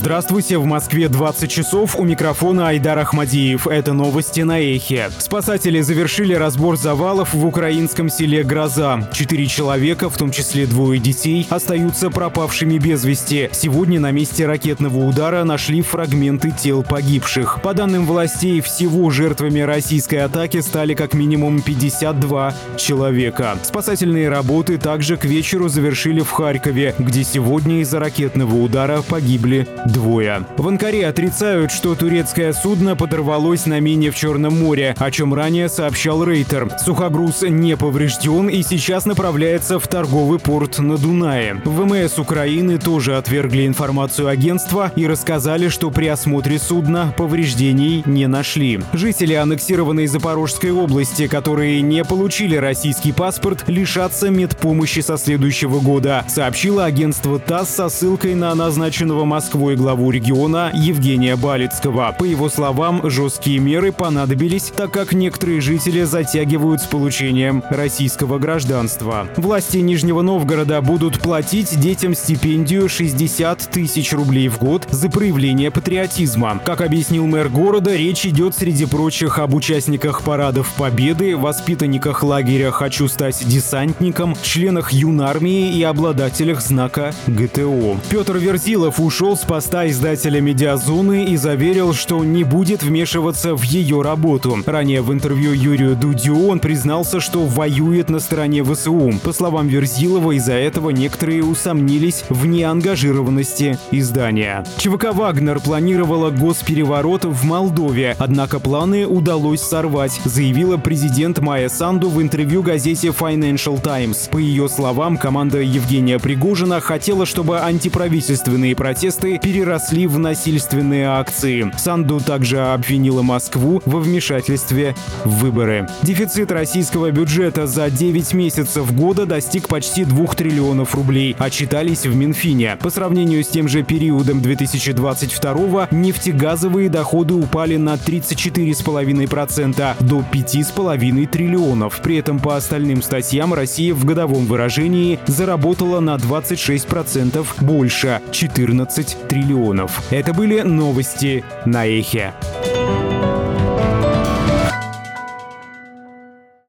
Здравствуйте, в Москве 20 часов, у микрофона Айдар Ахмадиев. Это новости на Эхе. Спасатели завершили разбор завалов в украинском селе Гроза. 4 человека, в том числе 2 детей, остаются пропавшими без вести. Сегодня на месте ракетного удара нашли фрагменты тел погибших. По данным властей, всего жертвами российской атаки стали как минимум 52 человека. Спасательные работы также к вечеру завершили в Харькове, где сегодня из-за ракетного удара погибли 2. В Анкаре отрицают, что турецкое судно подорвалось на мине в Черном море, о чем ранее сообщал Рейтер. Сухогруз не поврежден и сейчас направляется в торговый порт на Дунае. В ВМС Украины тоже отвергли информацию агентства и рассказали, что при осмотре судна повреждений не нашли. Жители аннексированной Запорожской области, которые не получили российский паспорт, лишатся медпомощи со следующего года, сообщило агентство ТАСС со ссылкой на назначенного Москвой главу региона Евгения Балицкого. По его словам, жесткие меры понадобились, так как некоторые жители затягивают с получением российского гражданства. Власти Нижнего Новгорода будут платить детям стипендию 60 тысяч рублей в год за проявление патриотизма. Как объяснил мэр города, речь идет, среди прочих, об участниках парадов Победы, воспитанниках лагеря «Хочу стать десантником», членах юнармии и обладателях знака ГТО. Петр Верзилов ушел с поста издателя «Медиазоны» и заверил, что не будет вмешиваться в ее работу. Ранее в интервью Юрию Дудю он признался, что воюет на стороне ВСУ. По словам Верзилова, из-за этого некоторые усомнились в неангажированности издания. ЧВК «Вагнер» планировала госпереворот в Молдове, однако планы удалось сорвать, заявила президент Майя Санду в интервью газете Financial Times. По ее словам, команда Евгения Пригожина хотела, чтобы антиправительственные протесты переросли в насильственные акции. Санду также обвинила Москву во вмешательстве в выборы. Дефицит российского бюджета за 9 месяцев года достиг почти 2 триллионов рублей, отчитались в Минфине. По сравнению с тем же периодом 2022-го нефтегазовые доходы упали на 34,5% до 5,5 триллионов. При этом по остальным статьям Россия в годовом выражении заработала на 26% больше — 14 триллионов. Это были новости на Эхе.